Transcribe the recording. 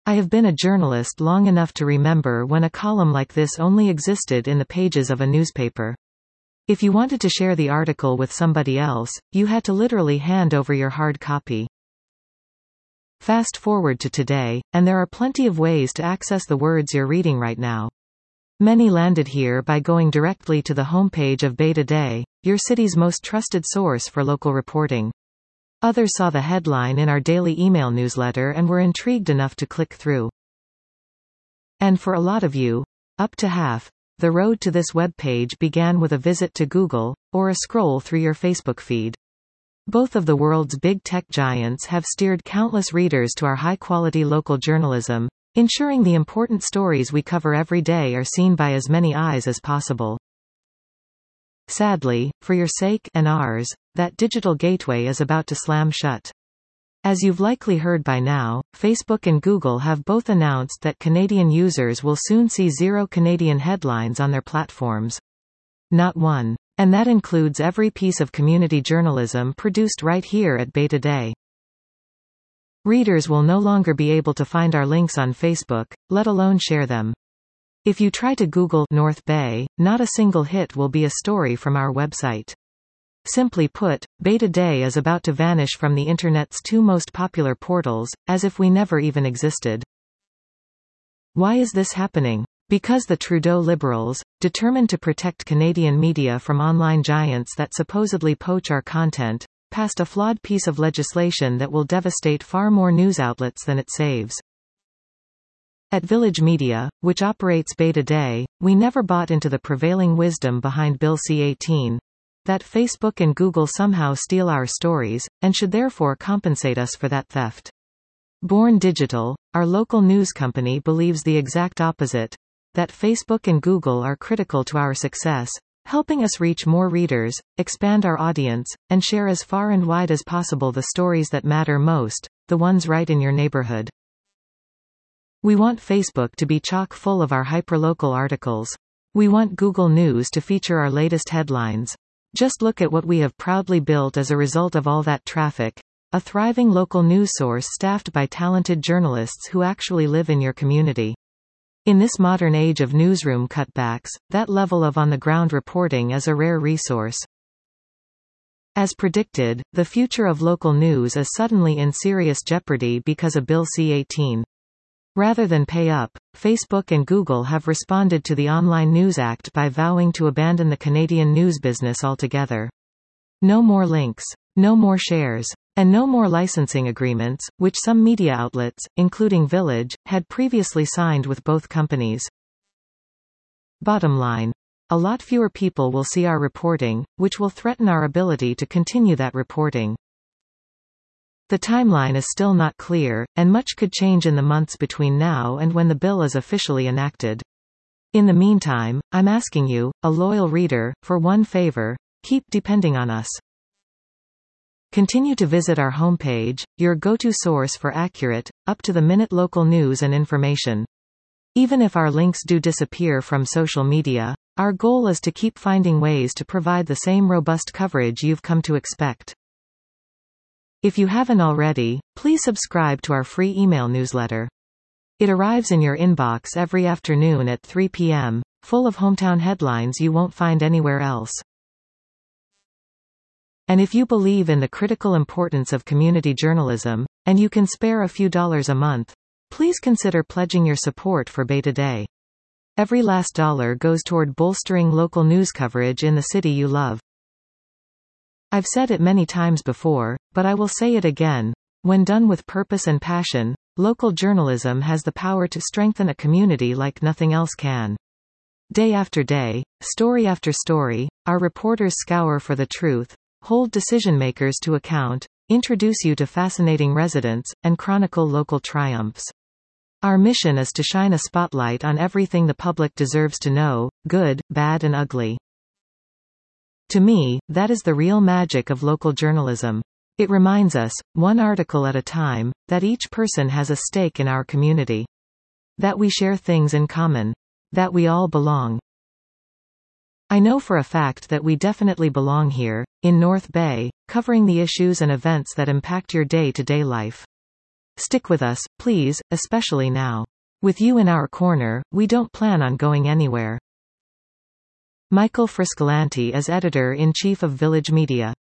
I have been a journalist long enough to remember when a column like this only existed in the pages of a newspaper. If you wanted to share the article with somebody else, you had to literally hand over your hard copy. Fast forward to today, and there are plenty of ways to access the words you're reading right now. Many landed here by going directly to the homepage of Bay Today, your city's most trusted source for local reporting. Others saw the headline in our daily email newsletter and were intrigued enough to click through. And for a lot of you, up to half, the road to this web page began with a visit to Google, or a scroll through your Facebook feed. Both of the world's big tech giants have steered countless readers to our high-quality local journalism, ensuring the important stories we cover every day are seen by as many eyes as possible. Sadly, for your sake and ours, that digital gateway is about to slam shut. As you've likely heard by now, Facebook and Google have both announced that Canadian users will soon see 0 Canadian headlines on their platforms. Not one. And that includes every piece of community journalism produced right here at Bay Today. Readers will no longer be able to find our links on Facebook, let alone share them. If you try to Google North Bay, not a single hit will be a story from our website. Simply put, Bay Today is about to vanish from the Internet's 2 most popular portals, as if we never even existed. Why is this happening? Because the Trudeau Liberals, determined to protect Canadian media from online giants that supposedly poach our content, passed a flawed piece of legislation that will devastate far more news outlets than it saves. At Village Media, which operates Bay Today, we never bought into the prevailing wisdom behind Bill C-18, that Facebook and Google somehow steal our stories, and should therefore compensate us for that theft. Born Digital, our local news company, believes the exact opposite, that Facebook and Google are critical to our success, helping us reach more readers, expand our audience, and share as far and wide as possible the stories that matter most, the ones right in your neighborhood. We want Facebook to be chock full of our hyperlocal articles. We want Google News to feature our latest headlines. Just look at what we have proudly built as a result of all that traffic. A thriving local news source staffed by talented journalists who actually live in your community. In this modern age of newsroom cutbacks, that level of on-the-ground reporting is a rare resource. As predicted, the future of local news is suddenly in serious jeopardy because of Bill C-18. Rather than pay up, Facebook and Google have responded to the Online News Act by vowing to abandon the Canadian news business altogether. No more links. No more shares. And no more licensing agreements, which some media outlets, including Village, had previously signed with both companies. Bottom line. A lot fewer people will see our reporting, which will threaten our ability to continue that reporting. The timeline is still not clear, and much could change in the months between now and when the bill is officially enacted. In the meantime, I'm asking you, a loyal reader, for one favor: keep depending on us. Continue to visit our homepage, your go-to source for accurate, up-to-the-minute local news and information. Even if our links do disappear from social media, our goal is to keep finding ways to provide the same robust coverage you've come to expect. If you haven't already, please subscribe to our free email newsletter. It arrives in your inbox every afternoon at 3 p.m., full of hometown headlines you won't find anywhere else. And if you believe in the critical importance of community journalism, and you can spare a few dollars a month, please consider pledging your support for Bay Today. Every last dollar goes toward bolstering local news coverage in the city you love. I've said it many times before, but I will say it again. When done with purpose and passion, local journalism has the power to strengthen a community like nothing else can. Day after day, story after story, our reporters scour for the truth, hold decision-makers to account, introduce you to fascinating residents, and chronicle local triumphs. Our mission is to shine a spotlight on everything the public deserves to know, good, bad and ugly. To me, that is the real magic of local journalism. It reminds us, one article at a time, that each person has a stake in our community. That we share things in common. That we all belong. I know for a fact that we definitely belong here, in North Bay, covering the issues and events that impact your day-to-day life. Stick with us, please, especially now. With you in our corner, we don't plan on going anywhere. Michael Friscolanti is editor-in-chief of Village Media.